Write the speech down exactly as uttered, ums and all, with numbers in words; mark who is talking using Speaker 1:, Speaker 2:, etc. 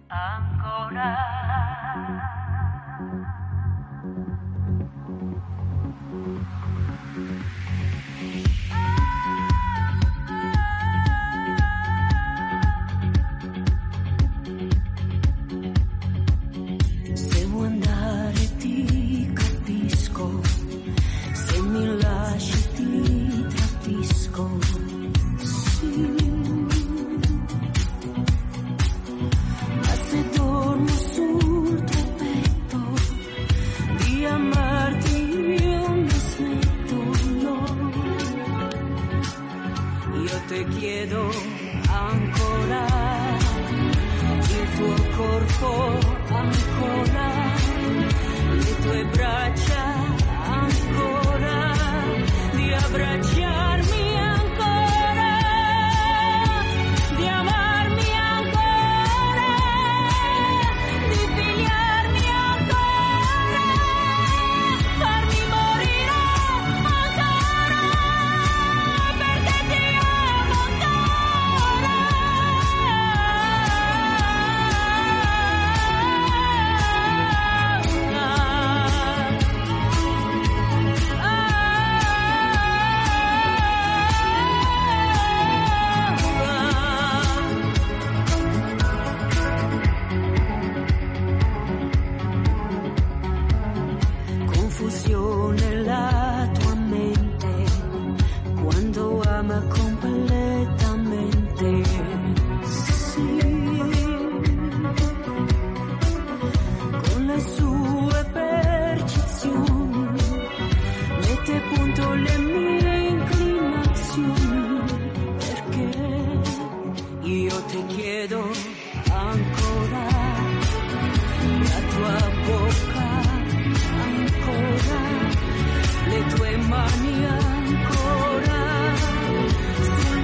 Speaker 1: Se vuoi andare ti capisco, se mi lasci ti tradisco, sì. Ma se dormo sul tuo petto, di amarti io mi smetto, no. Io te chiedo ancora il tuo corpo, ancora le tue braccia, ancora di abbracciarmi, ancora di amarmi, ancora di pigliarmi, ancora farmi morire, ancora perché ti amo ancora. Confusione la tua mente quando ama completamente, sì. Con le sue percezioni mette a punto le mie inclinazioni, perché io ti chiedo ancora la tua bocca, ancora le tue mani, ancora sulle